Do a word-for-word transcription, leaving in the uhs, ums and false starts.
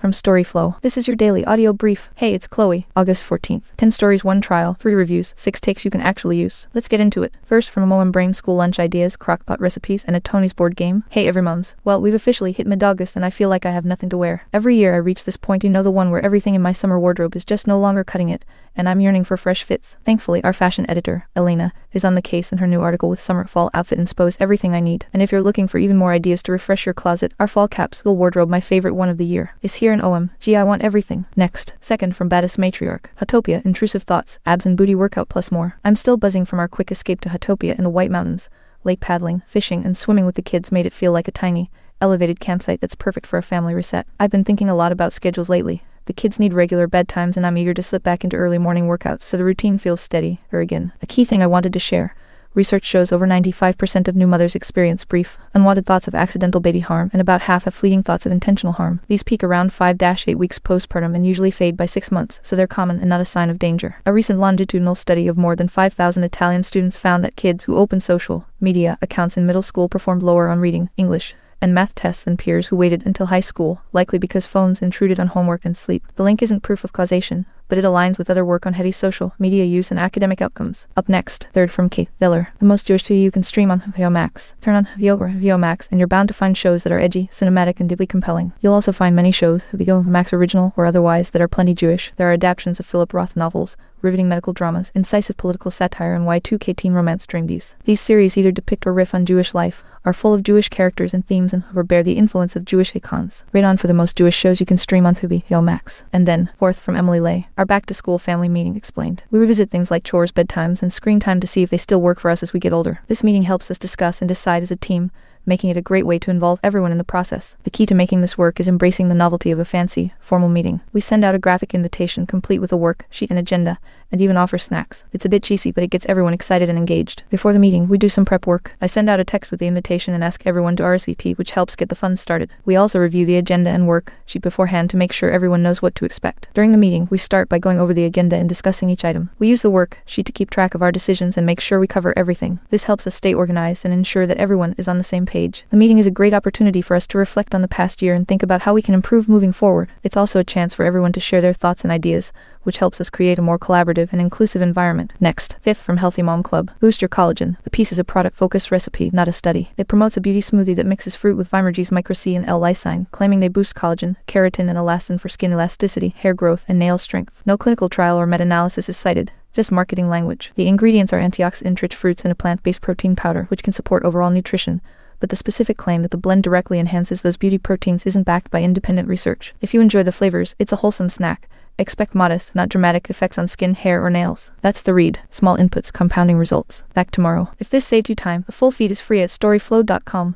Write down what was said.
from Storyflow. This is your daily audio brief. Hey, it's Chloe. August fourteenth. ten stories, one trial, three reviews, six takes you can actually use. Let's get into it. First, from a Mo and Brain school lunch ideas, crockpot recipes, and a Tony's board game. Hey every mums. Well, we've officially hit mid-August and I feel like I have nothing to wear. Every year I reach this point, you know, the one where everything in my summer wardrobe is just no longer cutting it, and I'm yearning for fresh fits. Thankfully, our fashion editor, Elena, is on the case in her new article with Summer Fall Outfit Inspos everything I need. And if you're looking for even more ideas to refresh your closet, our fall capsule wardrobe, my favorite one of the year, is here in O M G. I want everything. Next, second from Baddest Matriarch. Hotopia, intrusive thoughts, abs and booty workout plus more. I'm still buzzing from our quick escape to Hotopia in the White Mountains. Lake paddling, fishing, and swimming with the kids made it feel like a tiny, elevated campsite that's perfect for a family reset. I've been thinking a lot about schedules lately. The kids need regular bedtimes and I'm eager to slip back into early morning workouts so the routine feels steady. Or again, a key thing I wanted to share. Research shows over ninety-five percent of new mothers experience brief, unwanted thoughts of accidental baby harm, and about half have fleeting thoughts of intentional harm. These peak around five to eight weeks postpartum and usually fade by six months, so they're common and not a sign of danger. A recent longitudinal study of more than five thousand Italian students found that kids who opened social media accounts in middle school performed lower on reading, English, and math tests than peers who waited until high school, likely because phones intruded on homework and sleep. The link isn't proof of causation, but it aligns with other work on heavy social media use and academic outcomes. Up next, third from Kate Veller. The most Jewish T V you can stream on V O Max. Turn on V O or V O Max and you're bound to find shows that are edgy, cinematic, and deeply compelling. You'll also find many shows, V O Max original or otherwise, that are plenty Jewish. There are adaptations of Philip Roth novels, riveting medical dramas, incisive political satire, and Y two K teen romance dreamdies. These series either depict or riff on Jewish life, are full of Jewish characters and themes, and or bear the influence of Jewish icons. Rate on for the most Jewish shows you can stream on V O Max. And then, fourth from Emily Lay. Our back-to-school family meeting explained. We revisit things like chores, bedtimes, and screen time to see if they still work for us as we get older. This meeting helps us discuss and decide as a team, making it a great way to involve everyone in the process. The key to making this work is embracing the novelty of a fancy, formal meeting. We send out a graphic invitation complete with a work sheet and agenda, and even offer snacks. It's a bit cheesy, but it gets everyone excited and engaged. Before the meeting, we do some prep work. I send out a text with the invitation and ask everyone to R S V P, which helps get the fun started. We also review the agenda and work sheet beforehand to make sure everyone knows what to expect. During the meeting, we start by going over the agenda and discussing each item. We use the work sheet to keep track of our decisions and make sure we cover everything. This helps us stay organized and ensure that everyone is on the same page. The meeting is a great opportunity for us to reflect on the past year and think about how we can improve moving forward. It's also a chance for everyone to share their thoughts and ideas, which helps us create a more collaborative and inclusive environment. Next, fifth from Healthy Mom Club. Boost your collagen. The piece is a product-focused recipe, not a study. It promotes a beauty smoothie that mixes fruit with Vimerg's Micro-C and L-lysine, claiming they boost collagen, keratin, and elastin for skin elasticity, hair growth, and nail strength. No clinical trial or meta-analysis is cited, just marketing language. The ingredients are antioxidant-rich fruits and a plant-based protein powder, which can support overall nutrition, but the specific claim that the blend directly enhances those beauty proteins isn't backed by independent research. If you enjoy the flavors, it's a wholesome snack. Expect modest, not dramatic effects on skin, hair, or nails. That's the read. Small inputs, compounding results. Back tomorrow. If this saved you time, the full feed is free at storyflow dot com.